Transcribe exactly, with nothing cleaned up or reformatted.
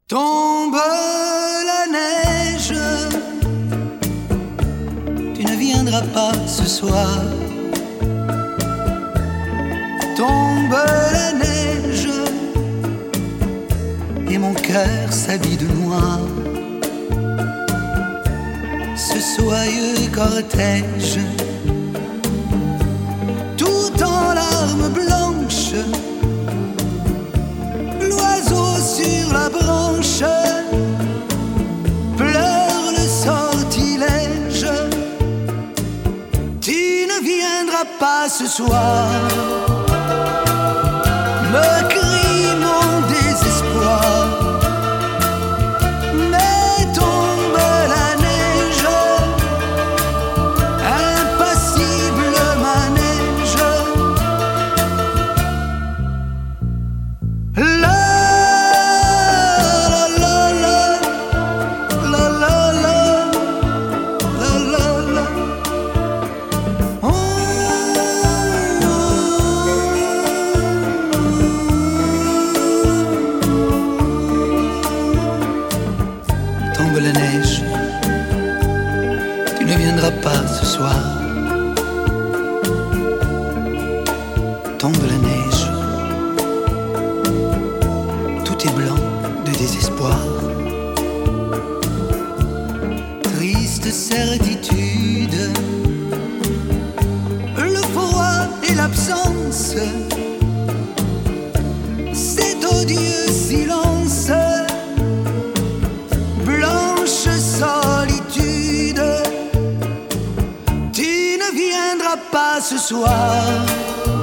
Tombe la neige, tu ne viendras pas ce soir. Tombe la neige, et mon cœur s'habille de noir. Ce soyeux cortège, tout en larmes blanches, l'oiseau sur la branche pleure le sortilège. Tu ne viendras pas ce soir, me crie mon désespoir. Mais tombe la neige, impassible manège. La tombe la neige, tu ne viendras pas ce soir. Tombe la neige, tout est blanc de désespoir. Triste certitude, le froid et l'absence, cet odieux silence. Blanche solitude, tu ne viendras pas ce soir.